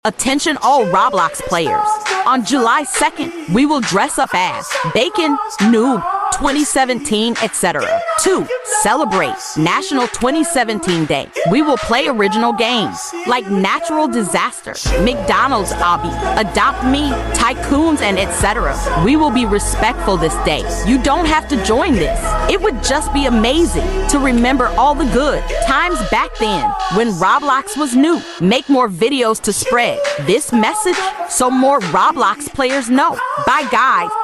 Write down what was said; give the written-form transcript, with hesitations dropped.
Attention all Roblox players. On July 2nd, we will dress up as Bacon, Noob, 2017, etc. To celebrate National 2017 Day, we will play original games like Natural Disaster, McDonald's Obby, Adopt Me, Tycoons, and etc. We will be respectful this day. You don't have to join this. It would just be amazing to remember all the good times back then when Roblox was new. Make more videos to spread this message so more Roblox players know. Bye guys.